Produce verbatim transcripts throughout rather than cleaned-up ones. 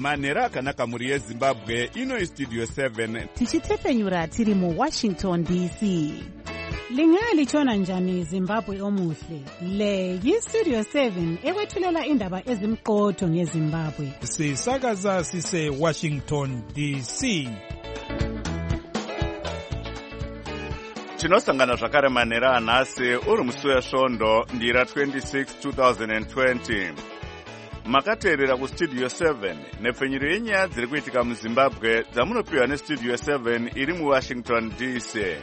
manhero akanaka mhuri yezimbabwe. Ino istudio seven tichitefenyura tiri muwashington D C. Lingalitshona njani Zimbabwe omuhle? Le yistudio seven ekwethulela indaba ezimqotho ngeZimbabwe. Sisakaza sise Washington D C. tinosangana zvakare manhero anhasi uri musi wesvondo ndira twenty-six twenty twenty. Makateerera kustudio seven nepfenyuro yenyaya dziri kuitika muzimbabwe dzamunopiwa nestudio seven iri muwashington D C.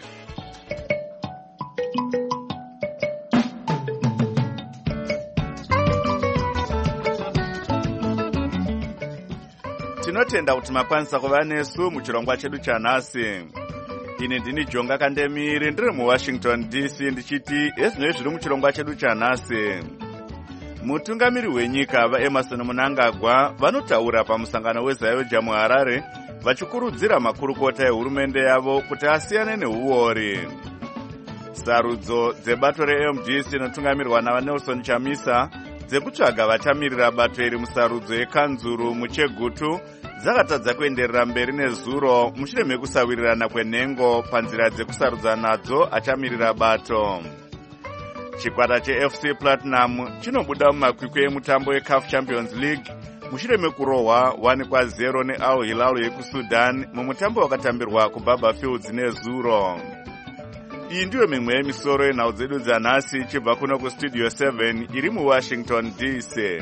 Tinotenda kuti makwanisa kuva nesu muchirongwa chedu chanhasi. Ini ndini Jonga Kandemiri ndiri muwashington D C ndichiti ezvinoi zviri muchirongwa chedu chanhasi. Mutungamiri wenyika vaEmerson Mnangagwa vanotaura pamusangano weZayoja muHarare vachikurudzira makurukota ehurumende yavo kuti asiyane neuori. Sarudzo dzebato reM D C inotungamirwa naVanelson Chamisa dzekutsvaga vachamirira bato iri musarudzo yekanzuru muChegutu dzakatadza kuenderera mberi nezuro mushure mekusawirirana kwenhengo panzira dzekusarudza nadzo achamirira bato. Chikwata cheF C Platinum chinobuda mumakwikwi emutambo weCAF Champions League mushure mekurohwa one kwa zero neAl Hilal yekuSudan mumutambo wakatambirwa kuBaba Fields nezuro. Iyi ndiyo mimwe yemisoro yenhau dzedu dzanhasi ichibva kuno kustudio seven iri muWashington D C.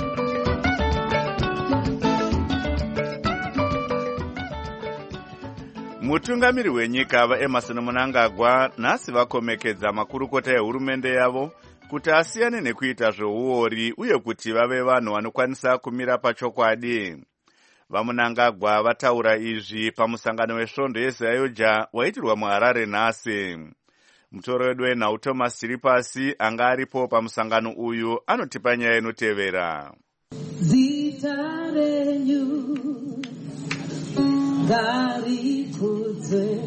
Mutungamiri wenyika vaEmerson Mnangagwa nhasi vakomekedza makurukota ehurumende yavo kuti asiyane nekuita zveuori uye kuti vave vanhu vanokwanisa kumira pachokwadi. VaMnangagwa vataura izvi pamusangano wesvondo yeZayoja waitirwa muHarare nhasi. Mutoro wedu wenhau Thomas Chiripasi anga aripo pamusangano uyu anotipa nyaya inotevera. Zita renyu ngarikudzwe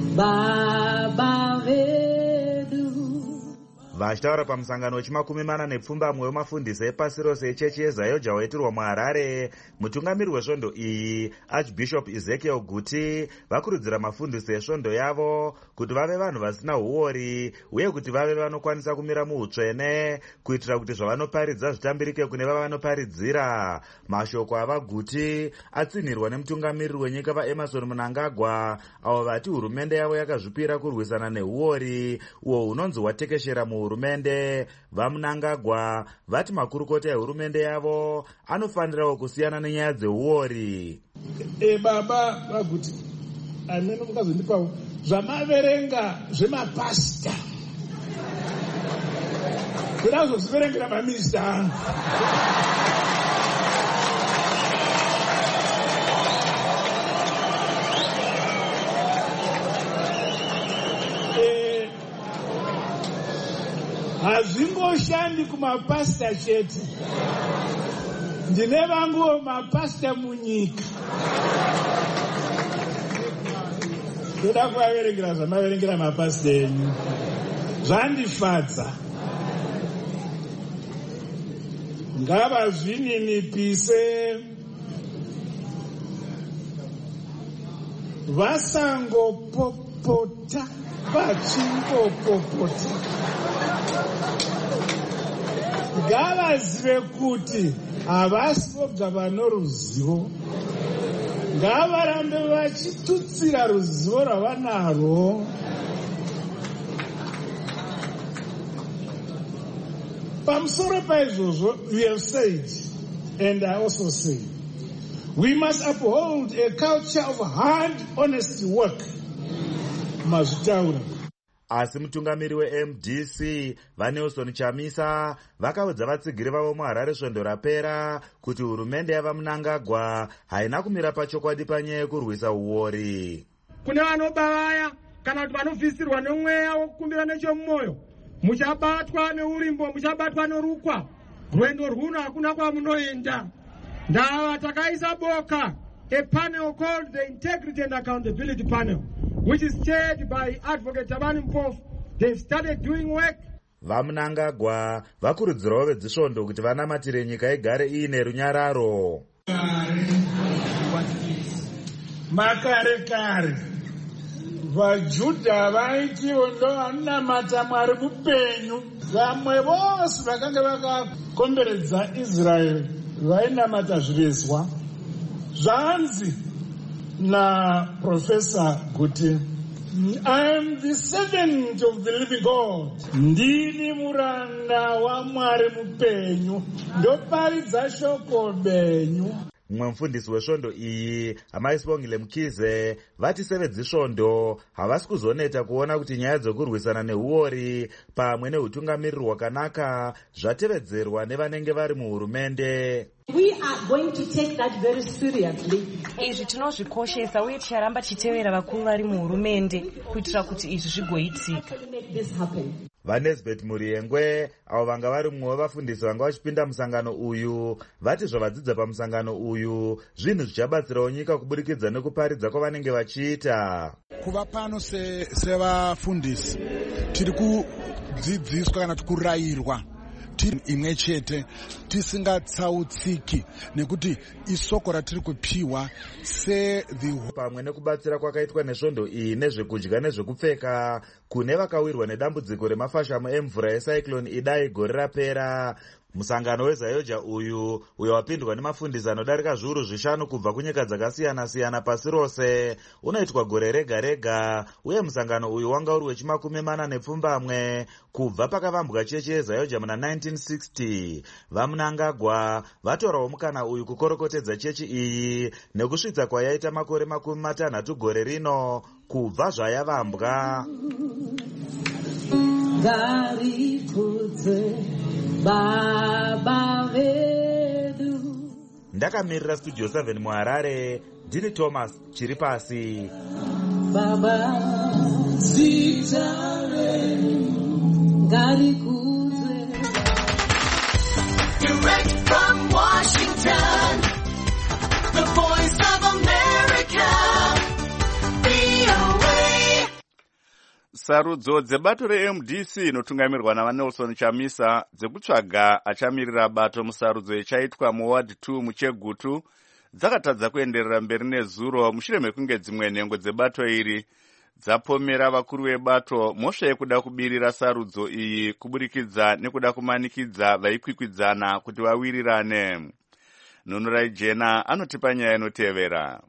Baba vedu. Vachitaura pamusangano wechimakumi mana nepfumbamwe wemafundisi epasi rose echechi yeZayoja waitirwa muHarare, mutungamiri wesvondo iyi Archbishop Ezekiel Guti vakurudzira mafundisi esvondo yavo kuti vave vanhu vasina huori uye kuti vave vanokwanisa kumira muutsvene kuitira kuti zvavanoparidza zvitambirike kune vavanoparidzira. Mashoko ava Guti atsinhirwa nemutungamiriri wenyika vaEmerson Mnangagwa avo vati hurumende yavo yakazvipira kurwisana nehuori uwo hunonzi hwatekeshera muhurumende. VaMnangagwa vati makurukota ehurumende yavo anofanirawo kusiyana nenyaya dzehuori. E baba vaguti amene mukazondipawo zvamaverenga zvemapasta kuda kuzozviverengera maminista. Hazvingoshandi kumapasta chete, ndine vanguwo mapasta munyika. Toda kuvaverengera zvamaverengera mapasta enyu, zvandifadza. Ngavazvininipise, vasangopopota vachingopopota. Ngavazive kuti havasi voga vano ruzivo. Ngavarambe vachitutsira ruzivo rwavanarwo. Pamusoro paizvozvo, we have said, and I also say, we must uphold a culture of hard, honest work. Mazvitaura. Asi mutungamiri weM D C vaNelson Chamisa vakaudza vatsigiri vavo muHarare svondo rapera kuti hurumende yavaMnangagwa haina kumira pachokwadi panyaya yekurwisa uori. Kune vanoba vaya kana kuti vanovhisirwa nemweya wokukumbira nechomwoyo, muchabatwa neurimbo, muchabatwa norukwa, rwendo rwuno hakuna kwamunoenda. Ndava takaisa boka, a panel called the Integrity and Accountability Panel, which is chaired by Advocate Tabani Mpofu. They've started doing work. vamunangagwa vakurudzirawo vedzisvondo kuti vanamatire nyika igare iine runyararo. makare kare vajudha vaitiwo ndo vanamata Mwari mupenyu. Vamwe vose vakanga vakakomberedza Israeri vainamata zvivezwa. Zvanzi naProfesa Guti, I am the servant of the living God. Ndini muranda wa Mwari mupenyu, ndoparidza shoko benyu. Mumwe mufundisi wesvondo iyi, amaisibongile Mkize, vati sevedzisvondo havasi kuzoneta kuona kuti nyaya dzokurwisana neuori pamwe neutungamiriri hwakanaka zvatevedzerwa nevanenge vari muhurumende. We are going to take that very seriously. Izvi tinozvikoshesa uye ticharamba tichitevera vakuru vari muhurumende kuitira kuti izvi zvigoitika. vaNesbeth Muriengwe avo vanga vari mumwe wevafundisi vanga vachipinda musangano uyu vati zvavadzidza pamusangano uyu zvinhu zvichabatsirawo nyika kuburikidza nekuparidza kwavanenge vachiita. Kuva pano sevafundisi tiri kudzidziswa kana tikurayirwa tiri imwe chete tisingatsautsiki nekuti isoko ratiri kupiwa se the pamwe nekubatsira kwakaitwa nesvondo iyi nezvekudya nezvekupfeka kune vakawirwa nedambudziko remafashamu emvura ecyclone Idai gore rapera. Musangano weZayoja uyu uyo wapindwa nemafundisi anodarika zviuru zvishanu kubva kunyika dzakasiyana-siyana pasi rose unoitwa gore rega rega, uye musangano uyu wanga uri wechimakumi mana nepfumbamwe kubva pakavambwa chechi yeZayoja muna nineteen sixty. Vamunangagwa vatorawo mukana uyu kukorokotedza chechi iyi nekusvitsa kwayaita makore makumi matanhatu gore rino kubva zvayavambwa. Garikudze Baba vedu. Ndakamirira Studio seven muHarare, ndini Thomas Chiripasi. Baba zitare garikudze. Direct from Washington, the voice of America, V O A. Sarudzo dzebato reM D C inotungamirwa naVaNelson Chamisa dzekutsvaga achamirira bato musarudzo ichaitwa muward two muChegutu dzakatadza kuenderera mberi nezuro mushure mekunge dzimwe nhengo dzebato iri dzapomera vakuru vebato mhosva yekuda kubirira sarudzo iyi kuburikidza nekuda kumanikidza vaikwikwidzaana kuti vawirirane. Nunurai Jena anotipa nyaya inotevera.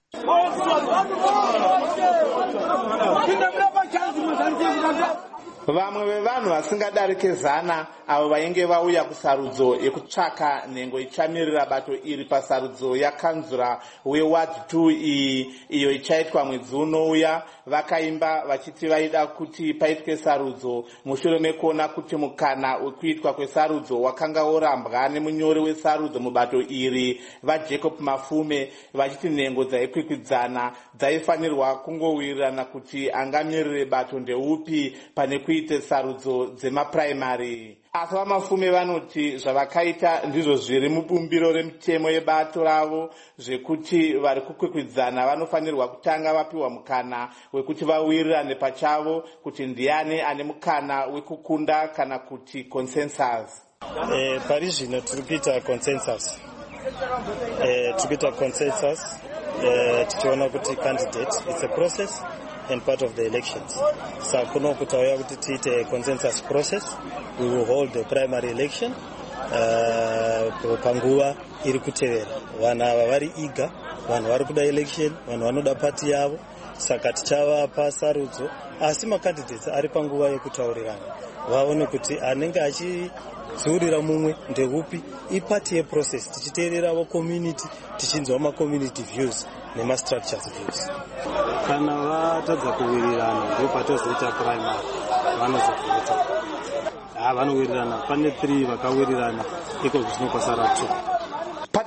Vamwe vevanhu vasingadarike zana avo vainge vauya kusarudzo yekutsvaka nhengo ichamirira bato iri pasarudzo yakanzura weward two iyi iyo ichaitwa mwedzi unouya vakaimba vachiti vaida kuti paitwe sarudzo mushure mekuona kuti mukana wekuitwa kwesarudzo wakanga worambwa nemunyori wesarudzo mubato iri vaJacob Mafume vachiti nhengo dzaikwikwidzana dzaifanirwa kungowirirana kuti angamirire bato ndeupi pane kuite sarudzo dzemapuraimari. Asi vaMafume vanoti zvavakaita ndizvo zviri mubumbiro remutemo yebato ravo zvekuti vari kukwikwidzana vanofanirwa kutanga vapiwa mukana wekuti vawirirane pachavo kuti ndiani ane mukana wekukunda kana kuti consensus. Eh, pari zvino tiri kuita consensus. Eh, tiri kuita consensus eh, tichiona kuti candidate it's a process and part of the elections. So kuno kutauya kuti tiite consensus process. We will hold the primary election uh, panguva iri kutevera. Vanhu ava vari iga, vanhu vari kuda election, vanhu vanoda party yavo, saka tichavapa sarudzo asi macandidates ari panguva yekutaurirana vaone kuti anenge achidziurira mumwe ndeupi ipati yeprocess tichiteererawo community tichinzwa macommunity views nemastructures views. Kana vatadza kuwirirana ndipo patozoita primary vanozovhota. Ah, vanowirirana pane three vakawirirana iko zvinokwasara two.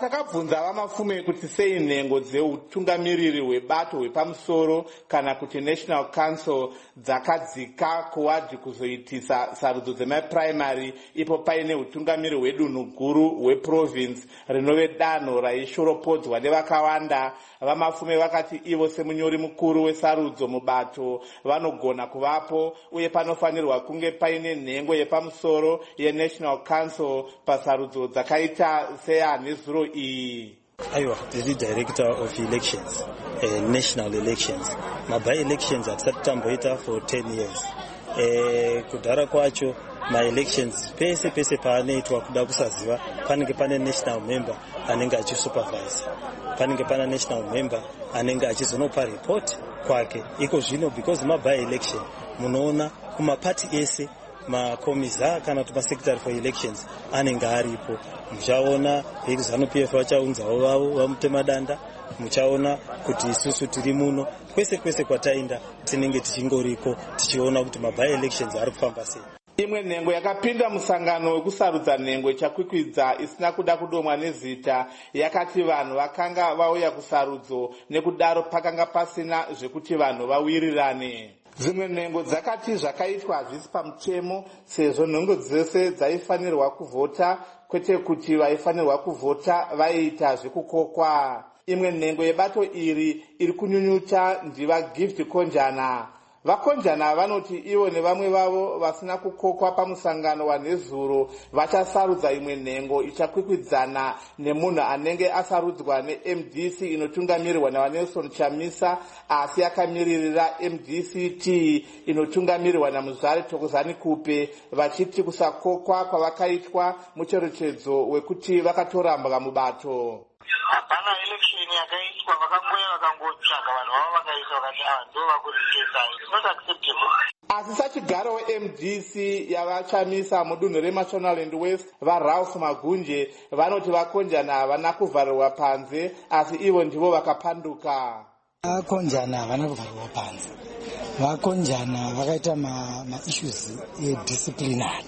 patakabvunza vamafume kuti sei nhengo dzeutungamiriri hwebato hwepamusoro kana kuti National Council dzakadzika kuwadhi kuzoitisa sarudzo dzemapuraimary ipo paine utungamiri hwedunhu guru hweprovince rinove danho raishoropodzwa nevakawanda, vamafume vakati ivo semunyori mukuru wesarudzo mubato vanogona kuvapo uye panofanirwa kunge paine nhengo yepamusoro yeNational Council pasarudzo dzakaita seyanhezuro iyi. Aiwa, the director of elections, uh, national elections. Mabai elections hatisati tamboita for ten years. Uh, kudhara kwacho ma-elections pese pese paanoitwa kuda kusaziva panenge pane national member anenge achisupervise, panenge pana national member anenge achizonopa report kwake. Iko zvino because mabai election munoona kumapati ese makomiza kana kuti masecretary for elections anenge aripo. Muchaona ZANU-P F vachaunzawo vavo vamutema danda, muchaona kuti isusu tiri muno kwese kwese kwataenda tinenge tichingoriko tichiona kuti mabai elections ari kufamba sei. Imwe nhengo yakapinda musangano wekusarudza nhengo chakwikwidza isina kuda kudomwa nezita yakati vanhu vakanga vauya kusarudzo nekudaro pakanga pasina zvekuti vanhu vawirirane. Dzimwe nhengo dzakati zvakaitwa hazvisi pamutemo sezvo nhengo dzese dzaifanirwa kuvhota kwete kuti vaifanirwa kuvhota vaiita zvekukokwa. Imwe nhengo yebato iri iri kunyunyuta ndiva Gift Konjana. Vakonjana vanoti ivo nevamwe vavo vasina kukokwa pamusangano wanhezuro vachasarudza imwe nhengo ichakwikwidzana nemunhu anenge asarudzwa ne-M D C inotungamirirwa naVanelson Chamisa asi akamiririra M D C T inotungamirirwa naMuzvare Thokozani Kupe, vachiti kusakokwa kwavakaitwa mucherechedzo wekuti vakatorambwa mubato. Hapana election yakaitwa vakangoya vakangotsvaga vanhu vavo vakaisa vakati ava ndo vakuritesa. It's not acceptable. Asi sachigaro we-M D C yavachamisa mudunhu reMashonaland West vaRalph Magunje vanoti vakonjana havana kuvharirwa panze asi ivo ndivo vakapanduka. Vakonjana havana kuvharirwa panze. Vakonjana vakaita ma-issues edisciplinary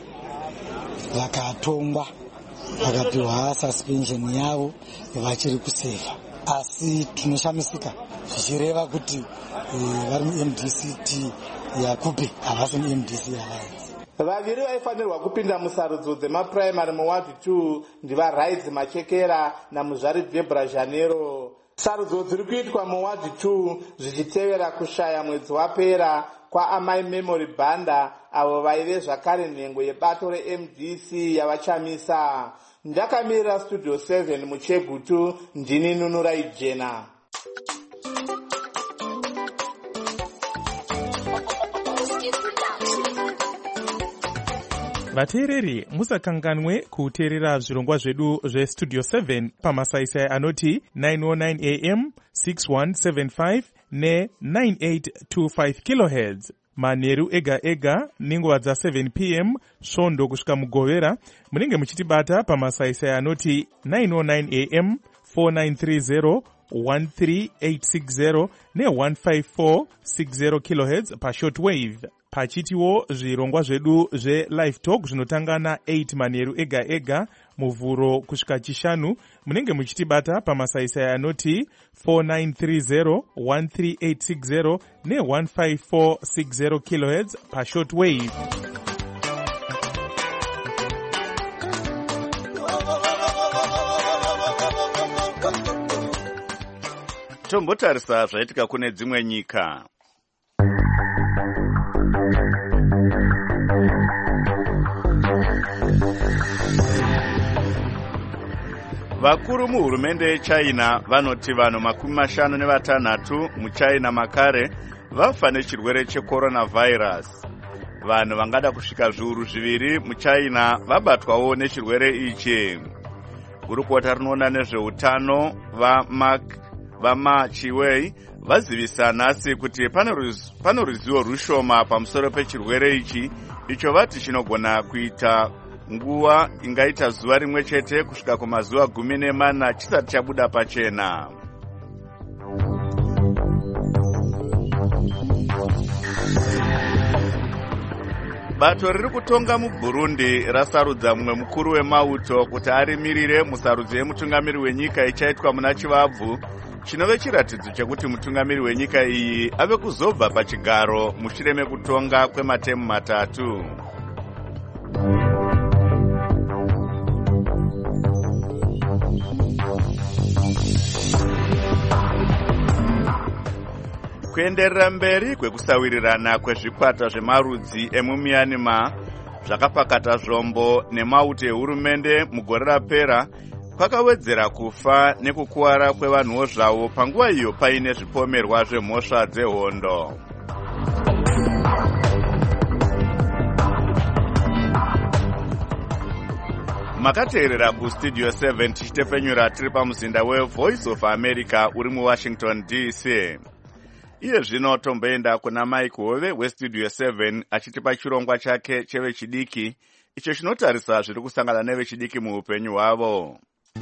vakatongwa vakapiwa suspension yavo vachiri kuseva, asi tinoshamisika zvichireva kuti vari mu-M D C T yaKupe havasi mu-M D C Alliance. Vaviri vaifanirwa kupinda musarudzo dzemapuraimary muward two ndiva Rides Machekera naMuzvare Debra Janero. Sarudzo dziri kuitwa muward two zvichitevera kushaya mwedzi wapera kwaamai Memory Banda avo vaive zvakare nhengo yebato re-M D C yavachamisa. Ndakamirira Studio seven muChegutu, ndini Nunurai Jena. Vateereri, musakanganwe kuteerera zvirongwa zvedu zveStudio seven pamasaisai anoti nine oh nine A M, six one seven five ne nine eight two five kilohertz. Manheru ega ega nenguva dza seven P M svondo kusvika mugovera munenge muchitibata pamasaisai anoti nine oh nine A M, four nine three zero, one three eight six zero ne one five four six zero kilohertz pashortwave. Pachitiwo zvirongwa zvedu zve-live talk zvinotanga na eight manheru ega ega muvhuro kusvika chishanu munenge muchitibata pamasaisai anoti four nine three zero, one three eight six zero ne one five four six zero kilohertz pashortwave. Tombotarisa zvaitika kune dzimwe nyika. Vakuru muhurumende yeChina vanoti vanhu makumi mashanu nevatanhatu muChina makare vafa nechirwere checoronavirus. Vanhu vangada kusvika zviuru zviviri muChina vabatwawo nechirwere ichi. Gurukota rinoona nezveutano vaMa Chiwei vazivisa nhasi kuti pano ruzivo rushoma pamusoro pechirwere ichi icho vati chinogona kuita nguva ingaita zuva rimwe chete kusvika kumazuva gumi nemana chisati chabuda pachena. bato riri kutonga muBurundi rasarudza mumwe mukuru wemauto kuti arimirire musarudzo yemutungamiri wenyika ichaitwa muna Chivabvu, chinove chiratidzo chekuti mutungamiri wenyika iyi ave kuzobva pachigaro mushure mekutonga kwematemu matatu. Kuenderera mberi kwekusawirirana kwezvikwata zvemarudzi emuMyanmar zvakapakata zvombo nemauto ehurumende mugore rapera kwakawedzera kufa nekukuwara kwevanhuwo zvavo panguva iyo paine zvipomerwa zvemhosva dzehondo. Makateerera kustudio seven tichitefenyura tiri pamuzinda weVoice of America uri muWashington D C. Iye zvino tomboenda kuna Mike Hove westudio seven achitipa chirongwa chake chevechidiki icho chinotarisa zviri kusangana nevechidiki muupenyu hwavo.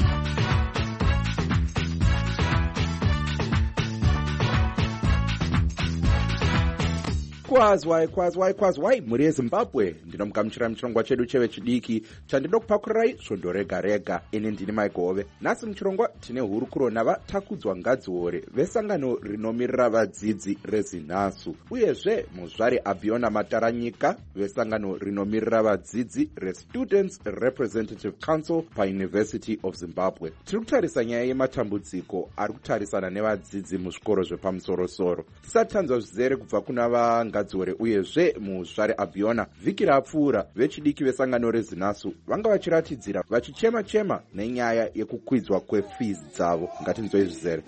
Kwazwai kwazwai kwazwai muri yeZimbabwe, ndinomugamuchira muchirongwa chedu chevechidiki chandinokupakurai svondo rega rega. Ini ndini Mike Hove. Nhasi muchirongwa tine hurukuro navatakudzwa ngadziore vesangano rinomirira vadzidzi reZinasu, uyezve muzvari Abiona Mataranyika vesangano rinomirira vadzidzi reStudents Representative Council paUniversity of Zimbabwe. Tiri kutarisa nyaya yematambudziko ari kutarisana nevadzidzi muzvikoro zvepamusoro-soro. Tisati tanzwa zvizere kubva kuna vanga Dziore uyezve muzvari Abiona vhiki rapfuura vechidiki vesangano reZinasu vanga vachiratidzira vachichema chema nenyaya yekukwidzwa kwefees dzavo. Ngatinzwei zvizere.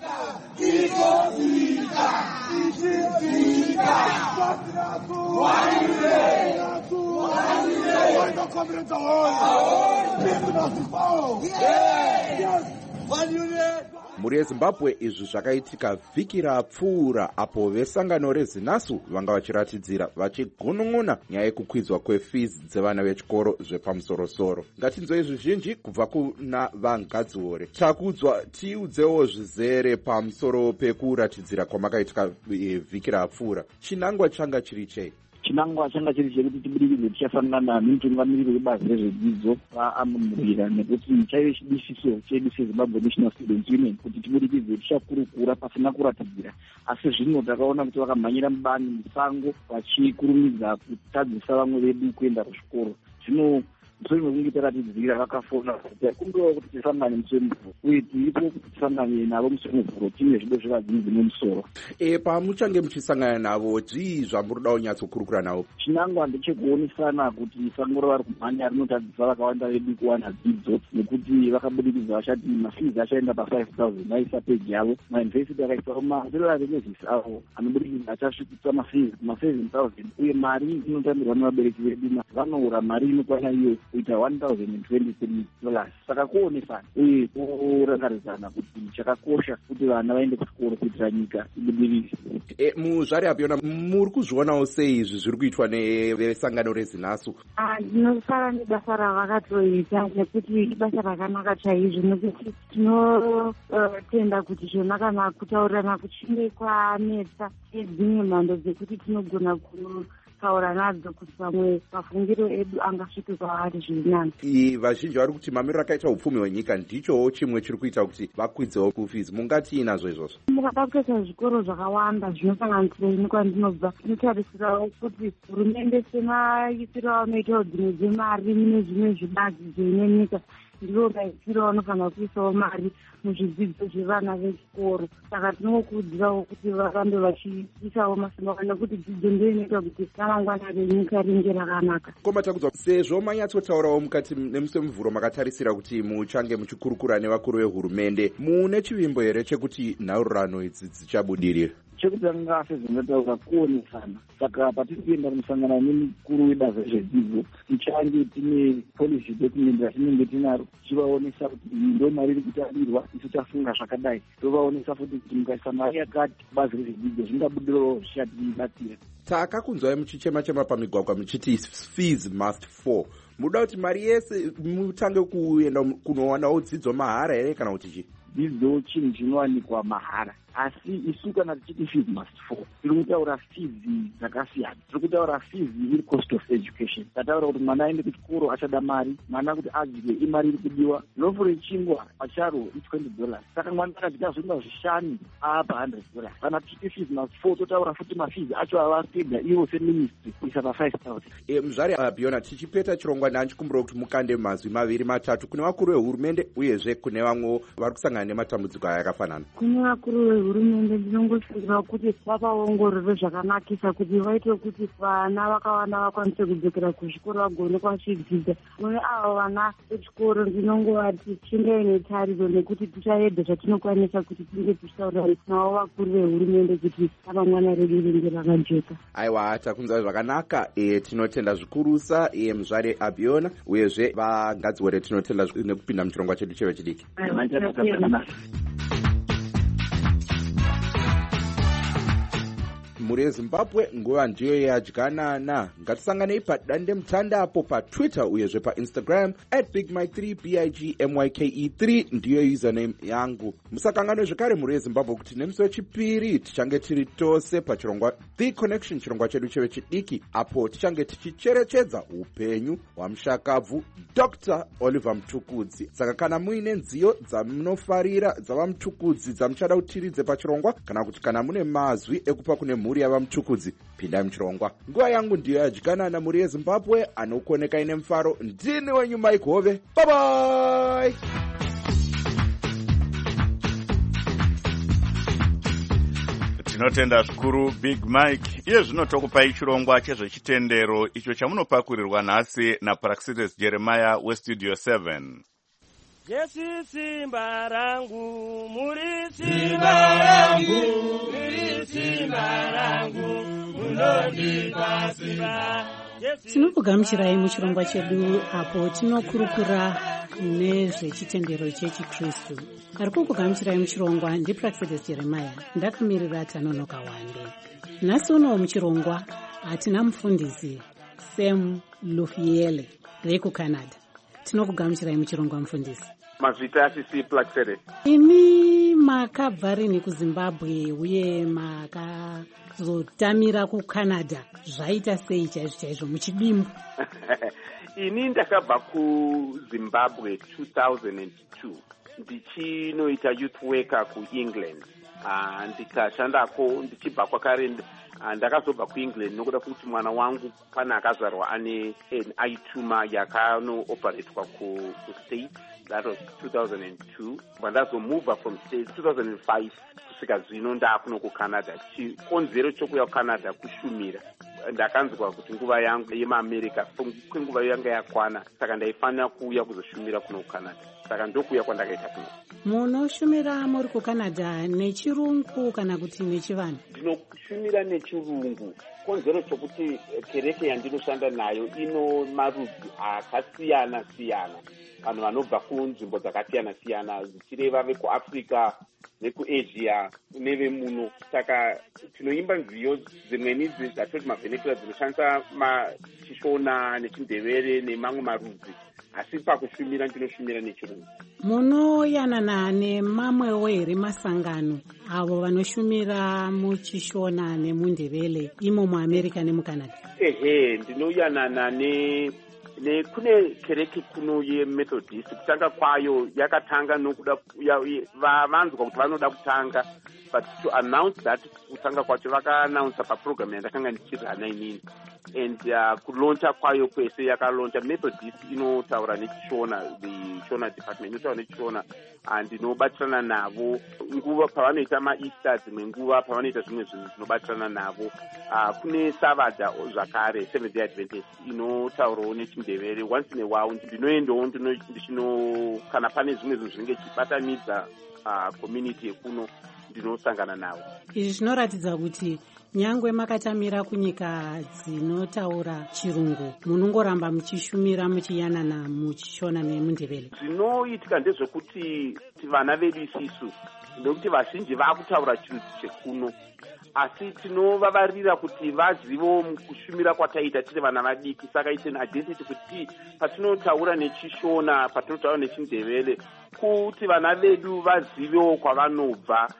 Muri yeZimbabwe izvi zvakaitika vhiki rapfuura apo vesangano reZinasu vanga vachiratidzira vachigunun'una nyaya yekukwidzwa kwefees dzevana vechikoro zvepamusoro-soro. Ngatinzwei zvizhinji kubva kuna vaNgadziore. Takudzwa tiudzewo zvizere pamusoro pekuratidzira kwamakaitika vhiki rapfuura. Chinangwa changa chiri chei? Chinangwa changa chiri chekuti tibudikidze tichasangana nemutungamiriri webazi rezvedzidzo vaamurira nekuti chaive chidisiso chedu seZimbabwe National Students Union kuti tibudikidze tichakurukura pasina kuratidzira, asi zvino takaona kuti vakamhanyira mubani musango vachikurumidza kutadzisa vamwe vedu kuenda kuzvikoro. Zvino musoro mekunge taratidzira vakafona kuti kundowa kuti tisangane musoro muvhuro uye tiripo kuti tisangane navo musoro muvhuro tine zvido zvevadzidzi nemusoro. E, pamuchange muchisangana navo zvii zvamurida kunyatsokurukura navo? Chinangwa ndechekuonesana kuti sangoro vari kumhanya rinotadzisa vakawanda vedu kuwana dzidzo nekuti vakabudikidza vachati mafees achaenda pa five thousand vaisa pegi yavo. Mayunivhesiti akaisa maserera remevis avo anobudikidza achasvikisa mafees kuma-seven thousand uye mari inotambirwa nevabereki vedu vanoura mari inokwana iyo kuita one thousand twenty-three dollars. Saka kuonesana uye kurangaridzana kuti chakakosha kuti vana vaende kuchikoro kuitira nyika ibudirire. E, muzvari Abiona muri kuzvionawo sei izvi zviri kuitwa nevesangano reZinasu? Ndinosara nebasa ravakatoita nekuti ibasa rakanaka chaizvo nekuti tinotenda kuti zvona kana kutaurirana kuchinge kwanetsa dzimwe mhando dzekuti tinogona ku taura nadzo kuti pamwe mafungiro edu angasvike kwaari zviri nani. Vazhinji vari kuti mamiriro akaita upfumi hwenyika ndichowo chimwe chiri kuita kuti vakwidzewo kufees. Mungati inazvo izvozvo? Mukada kutoita zvikoro zvakawanda zvinosanganisira ini kwandinobva, tinotarisirawo kuti hurumende semaitiro anoitawo dzimwe dzemari mune zvimwe zvibazi zvenyika ndivo maitiro anofanira kuisawo mari muzvidzidzo zvevana vechikoro. Saka tinokurudzirawo kuti varambe vachiisawo masimba nekuti dzidzo ndiyo inoita kuti ramangwana renyika ringe rakanaka. Koma takudzwa sezvo manyatsotaurawo mukati nemusoro muvhuro makatarisira kuti muchange muchikurukura nevakuru vehurumende, mune chivimbo here chekuti nhaurano idzi dzichabudirira? Chekutanga sezvinotaura kuonesana. Saka patiri kuenda kunosangana nemukuru webazi rezvedzidzo tichange tine policy document ratinenge tinaro tichivaonesa kuti ndo mari iri kutarirwa isu tafunga zvakadai, tovaonesa futi kuti mukaisa mari yakati kubazi rezvedzidzo zvingabudirawo zvichatibatsira. Takakunzwai muchichema-chema pamigwagwa muchiti fees must fall. Muda kuti mari yese mutange kuenda kunowanawo dzidzo mahara here kana kuti chii? Dzidzo chinhu chinowanikwa mahara. asi isu kana tichiti fees must fall tiri kutaura fees dzakasiyana. Tiri kutaura fees iri cost of education. Tataura kuti mwana aende kuchikoro achada mari, mwana kuti adye imari iri kudiwa. Lofu rechingwa pacharo i twenty dollars. Saka mwana akadya zvinhu zvishanu apa one hundred dollars. Kana tichiti fees must fall totaura futi mafees acho avapedza ivo seministry kuisa pa five thousand. E, muzvari Abiona, tichipeta chirongwa ndanchikumbira kuti mukande mazwi maviri matatu kune vakuru vehurumende uyezve kune vamwe vari kusangana nematambudziko aya akafanana. Kune vakuru vehurumende ndinongoshingira kuti vapaongorore zvakanakisa kuti vaite kuti vana vakawanda vakwanise kudzokera kuzvikoro vagone kwachidzidza. Kune avo vana vechikoro ndinongovati chingai netariro nekuti tichaedza zvatinokwanisa kuti tinge tichitaura navo vakuru vehurumende kuti ramangwana redu ringe rakajeka. Aiwa, takunzwa zvakanaka. E, tinotenda zvikurusa e, muzvari Abiona uyezve vangadziwore tinotenda nekupinda muchirongwa chedu chevechidiki. Mhuri yeZimbabwe nguva ndiyo yadyanana. Ngatisanganei padande mutanda apo paTwitter uyezve paInstagram at big mike three b i g m y k e three ndiyo username yangu. Musakanganwe zvekare mhuri yeZimbabwe kuti nemusi wechipiri tichange tiri tose pachirongwa The Connection, chirongwa chedu chevechidiki, apo tichange tichicherechedza upenyu hwamushakabvu Doctor Oliver Mtukudzi. Saka kana muine nziyo dzamunofarira dzavaMtukudzi dzamuchada kutiridze pachirongwa, kana kuti kana mune mazwi ekupa kune mhuri yavaMtukudzi, pindai muchirongwa. Nguva yangu ndiyo yadyanana mhuri yeZimbabwe, anokuoneka ine mufaro. Ndini wenyu Mike Hove. Bye bye. Tinotenda zvikuru Big Mike. Iye zvino tokupai chirongwa chezvechitendero icho chamunopakurirwa nhasi naPraxidis Jeremiah weStudio seven. Jesu simba rangu, muri simba rangu, muri simba rangu, munondipa simba. Tinokugamuchirai muchirongwa chedu apo tinokurukura nezvechitendero chechikristu. Ari kukugamuchirai muchirongwa ndiPraxidis Jeremiah, ndakamirira Tanonoka Wande. Nhasi unowo muchirongwa hatina mufundisi Sam Lufiele rekuCanada. Tinokugamuchirai muchirongwa mufundisi. Mazvita asisi Plaxere. Imi makabva rini kuZimbabwe uye makazotamira kuCanada. Zvaita sei chaizvo chaizvo muchidimbu? Ini ndakabva kuZimbabwe two thousand two. Ndichinoita youth worker kuEngland. Ah, ndikashandako ndichibva kwakare ndakazobva kuEngland nokuda kuti mwana wangu pana akazvarwa ane an eye tumor yakanoperatwa kuStates. That was two thousand two. Vandazomova from States two thousand five kusvika zvino ndaakuno kuCanada. Chikonzero chokuya kuCanada kushumira. Ndakanzwa kuti nguva yangu yemaAmerica kwenguva yanga yakwana, saka ndaifanira kuuya kuzoshumira kuno kuCanada. Saka ndokuya kwandakaita kuno. Munoshumira muri kuCanada nechirungu kana kuti nechivanhu? Ndinoshumira nechirungu. Konzero chokuti kereke yandinoshanda nayo ino marudzi akasiyana siyana. Vanhu vanobva kunzvimbo dzakasiyana siyana zvichireva vekuAfrica nekuAsia nevemuno. Saka tinoimba nziyo dzimweni dzatoti mavhenekula dzinoshandisa machishona nechindevere nemamwe marudzi, asi pakushumira ndinoshumira nechirungu. Munoyanana nemamwewo here masangano avo vanoshumira muchishona nemundevele imo muAmerica nemuCanada? Ehe, ndinoyanana ne ne kune kereke kuno yeMethodist. Kutanga kwayo yakatanga nokuda vanzwa kuti vanoda kutanga, but to announce that kutanga kwacho vakaannounce paprogram yandakanga ndichirana inini, and uh, kuloncha kwayo kwese yakaloncha. Methodist inotaura nechishona, the Shona department inotaura nechishona, and inobatsirana navo nguva pavanoita maEaster, dzimwe nguva pavanoita zvimwe zvinhu zvinobatsirana navo. Uh, kune Savada zvakare Seventh Day Adventist inotaurawo nechindevere. Once in a while ndinoendawo ndichino kana pane zvimwe zvinhu zvinenge chibatanidza uh, community yekuno ndinosangana navo. Izvi zvinoratidza kuti nyangwe makatamira kunyika dzinotaura chirungu munongoramba muchishumira muchiyanana muchishona nemundevele. Zvinoitika ndezvekuti vana vedu isisu ndokuti vazhinji vakutaura chirudzi chekuno, asi tinovavarira kuti vazivo kushumira kwataita tiri vana vadiki. Saka it's an identity kuti patinotaura nechishona, patinotaura nechindevele, kuti vana vedu vazivewo kwavanobva.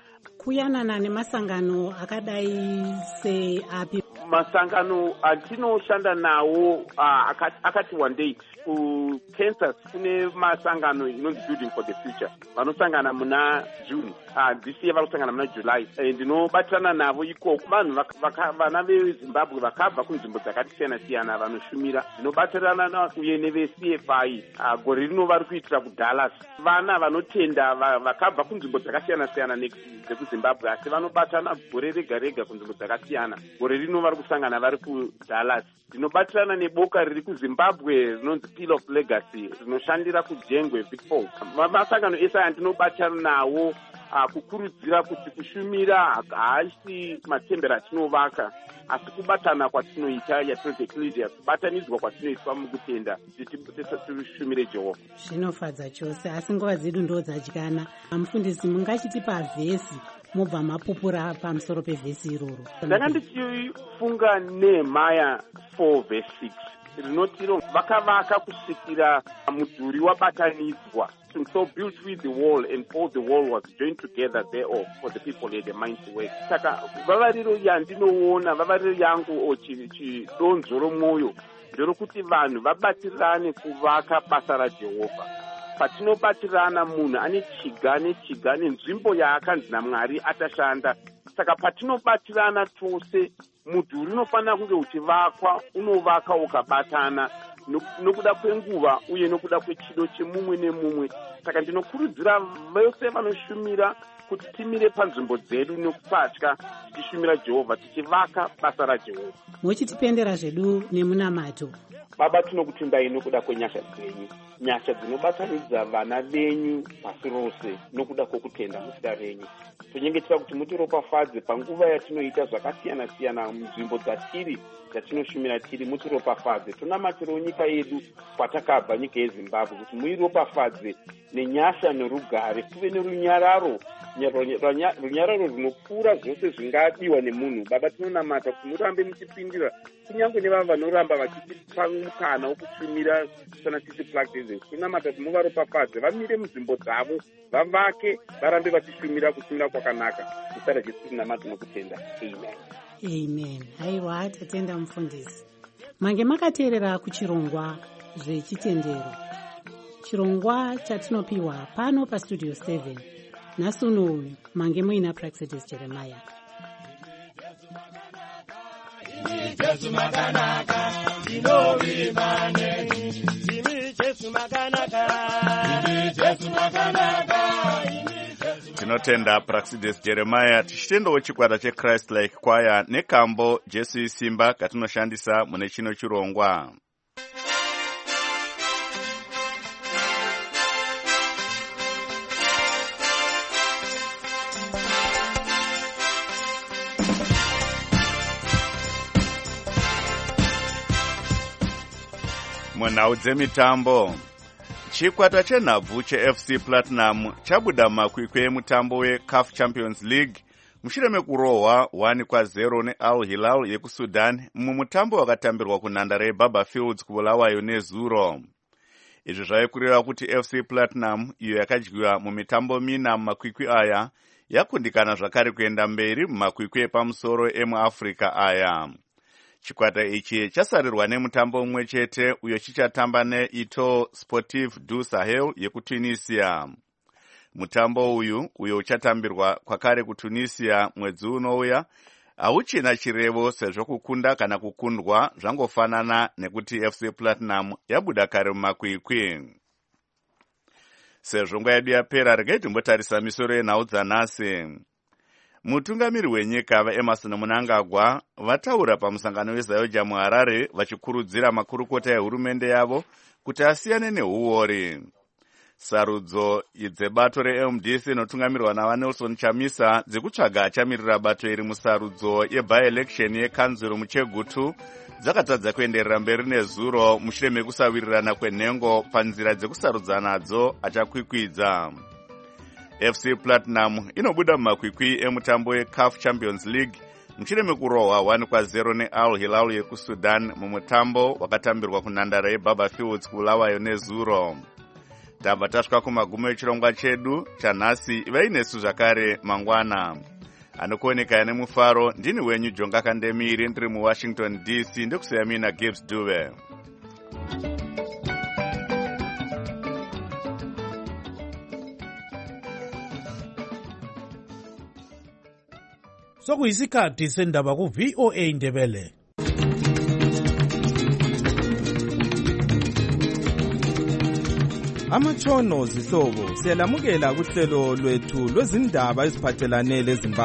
kuyanana nemasangano akadai seapi? Masangano atinoshanda nawo uh, akati, akati wandei kukansas kune masangano inonzi building for the future vanosangana muna june uh, this year varosangana muna july ndinobatirana uh, navo ikoko vanhu vana vezimbabwe vakabva kunzvimbo dzakati siyana siyana vanoshumira ndinobatirana uye nevec f i uh, gore rino vari kuitira kudallas vana vanotenda vakabva kunzvimbo dzakasiyana siyana dzekuzimbabwe asi vanobatana gore rega rega kunzvimbo dzakasiyana gore rino vari kusangana vari kudallas ndinobatirana neboka riri kuzimbabwe rinonzi Peel of Legacy rinoshandira kujengwe Victor. Masangano ese andinobatirana nawo uh, kukurudzira kuti kushumira haasi matembero atinovaka asi kubatana kwatinoita yatinoti ecclesia kubatanidzwa kwatinoitwa mukutenda kuti tishumire Jehovha. Zvinofadza chose asi nguva dzedu ndo dzadyana. Mufundisi mungachitipa vhesi mobva mapupura pamusoro pevhesi iroro? Ndanga ndichifunga Nehemiah four verse six rinotiro vakavaka kusvikira mudhuri wabatanidzwa. So built with the wall and all the wall was joined together thereof for the people had a mind to work. Saka vavariro yandinoona vavariro yangu chidonzo romwoyo nderokuti vanhu vabatirane kuvaka basa raJehovha. Patinobatirana munhu ane chiga nechiga nenzvimbo yaakanzi naMwari atashanda. Saka patinobatirana tose mudhuri unofanira kunge uchivakwa unovaka ukabatana nokuda kwenguva uye nokuda kwechido chemumwe nemumwe. Saka ndinokurudzira vose vanoshumira kuti timire panzvimbo dzedu nokupatya tichishumira Jehovha tichivaka basa raJehovha. Muchitipendera zvedu nemunamato. Baba, tinokutendai nokuda kwenyasha dzenyu, nyasha dzinobatanidza vana venyu pasi rose nokuda kwokutenda muzita renyu. Tonyengetera kuti mutiropafadze panguva yatinoita zvakasiyana siyana munzvimbo dzatiri dzatinoshumira tiri, mutiropafadze. Tonamatirawo nyika yedu kwatakabva, nyika yeZimbabwe, kuti muiropafadze nenyasha nerugare, kuve nerunyararo, runyararo runopfuura zvose zvingadiwa nemunhu. Baba, tinonamata kuti murambe muchipindira kunyange nevavo vanoramba vachitipa mukana wokushumira sana tisi practices. Tinonamata kuti muvaropafadze, vamire munzvimbo dzavo, vavake, varambe vachishumira kushumira kwakanaka. Muzita raJesu tinonamata nokutenda. Amen. Amen. Haiwa, tatenda mufundisi. Mange makateerera kuchirongwa zvechitendero. Chirongwa chatinopiwa pano pastudio seven. Nhasi uno mange muina Praxedis Jeremiah. Jesu makanaka, ndinovimba neni. Jesu makanaka, Jesu makanaka. Tinotenda Praxedis Jeremiah tichitendawo chikwata cheChrist Like Choir nekambo Jesu isimba katinoshandisa mune chino chirongwa. Munhau dzemitambo, chikwata chenhabvu cheF C Platinum chabuda makwikwi emutambo weCAF Champions League mushure mekurohwa one kwa zero neAl Hilal yekuSudan mumutambo wakatambirwa kunhandare yeBaba Fields kubulawayo nezuro. Izvi zvaikureva kuti F C Platinum, iyo yakadyiwa mumitambo mina mumakwikwi aya, yakundikana zvakare kuenda mberi mumakwikwi epamusoro emuAfrica aya. Chikwata ichi chasarirwa nemutambo umwe chete uyo chichatamba neIto Sportif du Sahel yekuTunisia. Mutambo uyu uyo uchatambirwa kwakare kuTunisia mwedzi unouya hauchina chirevo sezvo kukunda kana kukundwa zvangofanana nekuti F C Platinum yabuda kare mumakwikwi. Sezvo nguva yedu yapera, regai timbotarisa misoro yenhau dzanhasi. Mutungamiri wenyika vaEmmerson Mnangagwa vataura pamusangano weZayoja muHarare vachikurudzira makurukota ehurumende yavo kuti asiyane neuori. Sarudzo dzebato reM D C inotungamirwa navaNelson Chamisa dzekutsvaga achamirira bato iri musarudzo yeby-election yekanzuro muChegutu dzakatadza kuenderera mberi nezuro mushure mekusawirirana kwenhengo panzira dzekusarudza nadzo achakwikwidza. F C Platinum inobuda mumakwikwi emutambo weCAF Champions League mushure mekurohwa one kwa zero neAl Hilal yekuSudan mumutambo wakatambirwa kunhandare yeBaba Fields kubulawayo nezuro. Tabva tasvika kumagumo echirongwa chedu chanhasi. Ivai nesu zvakare mangwana. anokuoneka nemufaro. Ndini wenyu Jonga Kandemiri ndiri muWashington D C. Ndikusiya mina Gibbs Dube. Sokuyisikhathi sendaba ku V O A Ndebele. Amatshono zihlobo siyalamukela kuhlelo lwethu lwezindaba eziphathelane leZimbabwe.